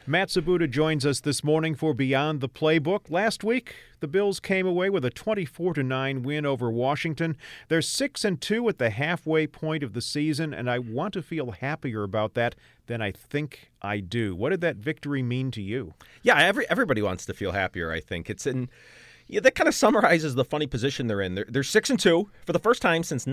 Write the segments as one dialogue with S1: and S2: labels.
S1: Matt Sabuda joins us this morning for Beyond the Playbook. Last week, the Bills came away with a 24-9 win over Washington. They're 6-2 at the halfway point of the season, and I want to feel happier about that than I think I do. What did that victory mean to you?
S2: Yeah, everybody wants to feel happier, I think. That kind of summarizes the funny position they're in. They're 6-2 for the first time since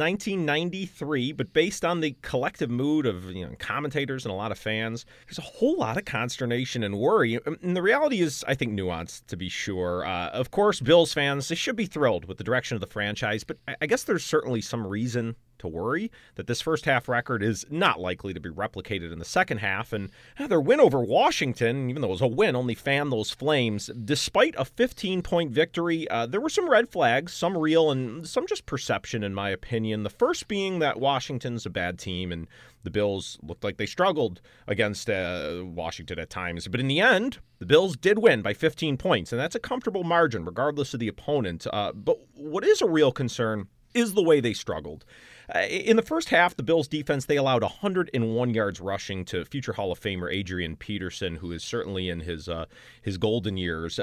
S2: 1993, but based on the collective mood of commentators and a lot of fans, there's a whole lot of consternation and worry. And the reality is, I think, nuanced, to be sure. Of course, Bills fans, they should be thrilled with the direction of the franchise, but I guess there's certainly some reason to worry that this first half record is not likely to be replicated in the second half. And their win over Washington, even though it was a win, only fanned those flames. Despite a 15-point victory, there were some red flags, some real and some just perception, in my opinion. The first being that Washington's a bad team and the Bills looked like they struggled against Washington at times. But in the end, the Bills did win by 15 points, and that's a comfortable margin regardless of the opponent. But what is a real concern is the way they struggled. In the first half, the Bills' defense, they allowed 101 yards rushing to future Hall of Famer Adrian Peterson, who is certainly in his golden years.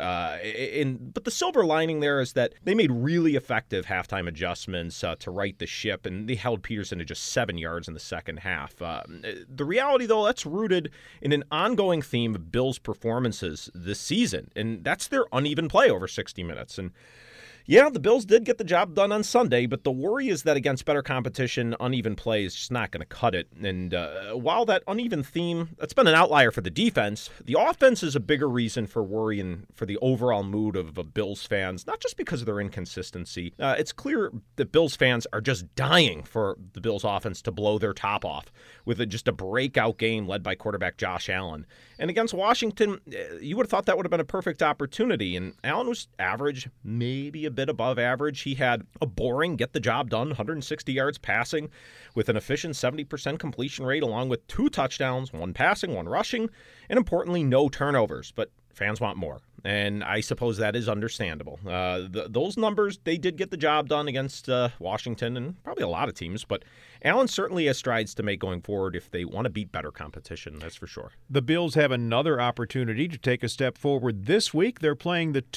S2: But the silver lining there is that they made really effective halftime adjustments to right the ship, and they held Peterson to just 7 yards in the second half. The reality, though, that's rooted in an ongoing theme of Bills' performances this season, and that's their uneven play over 60 minutes. And yeah, the Bills did get the job done on Sunday, but the worry is that against better competition, uneven play is just not going to cut it. And while that uneven theme, that's been an outlier for the defense, the offense is a bigger reason for worry and for the overall mood of Bills fans, not just because of their inconsistency. It's clear that Bills fans are just dying for the Bills offense to blow their top off with just a breakout game led by quarterback Josh Allen. And against Washington, you would have thought that would have been a perfect opportunity. And Allen was average, maybe a bit above average. He had a boring, get-the-job-done, 160 yards passing with an efficient 70% completion rate, along with 2 touchdowns, 1 passing, 1 rushing, and importantly, no turnovers. But fans want more, and I suppose that is understandable. Those numbers, they did get the job done against Washington and probably a lot of teams, but Allen certainly has strides to make going forward if they want to beat better competition, that's for sure.
S1: The Bills have another opportunity to take a step forward this week. They're playing the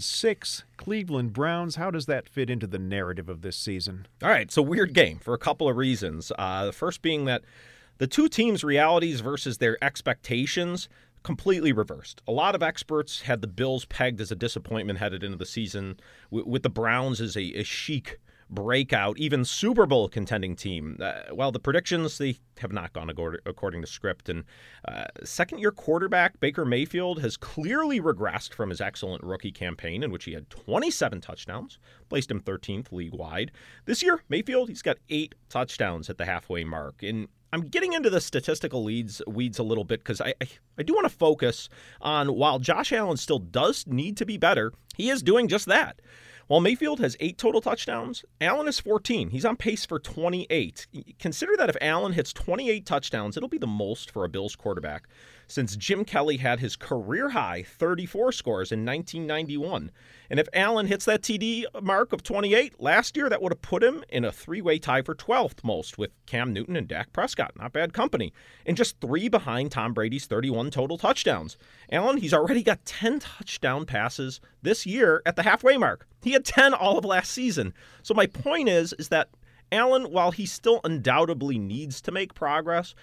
S1: 2-6 Cleveland Browns. How does that fit into the narrative of this season?
S2: All right, it's a weird game for a couple of reasons. The first being that the two teams' realities versus their expectations completely reversed. A lot of experts had the Bills pegged as a disappointment headed into the season, with the Browns as a chic breakout, even Super Bowl contending team. Well, the predictions, they have not gone according to script. And second-year quarterback Baker Mayfield has clearly regressed from his excellent rookie campaign, in which he had 27 touchdowns, placed him 13th league-wide. This year, Mayfield, he's got 8 touchdowns at the halfway mark. And I'm getting into the statistical weeds a little bit because I do want to focus on, while Josh Allen still does need to be better, he is doing just that. While Mayfield has 8 total touchdowns, Allen has 14. He's on pace for 28. Consider that if Allen hits 28 touchdowns, it'll be the most for a Bills quarterback since Jim Kelly had his career-high 34 scores in 1991. And if Allen hits that TD mark of 28 last year, that would have put him in a 3-way tie for 12th most with Cam Newton and Dak Prescott. Not bad company. And just 3 behind Tom Brady's 31 total touchdowns. Allen, he's already got 10 touchdown passes this year at the halfway mark. He had 10 all of last season. So my point is that Allen, while he still undoubtedly needs to make progress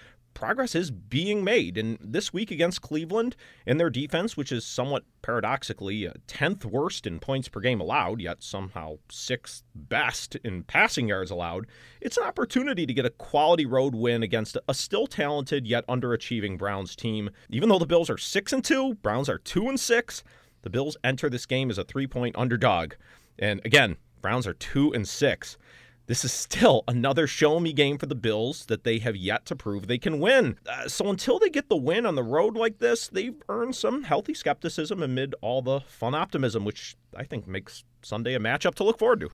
S2: is being made. And this week against Cleveland and their defense, which is somewhat paradoxically 10th worst in points per game allowed, yet somehow 6th best in passing yards allowed, it's an opportunity to get a quality road win against a still talented yet underachieving Browns team. Even though the Bills are 6-2, Browns are 2-6, the Bills enter this game as a 3-point underdog. And again, Browns are 2-6. This is still another show-me game for the Bills that they have yet to prove they can win. So until they get the win on the road like this, they've earned some healthy skepticism amid all the fun optimism, which I think makes Sunday a matchup to look forward to.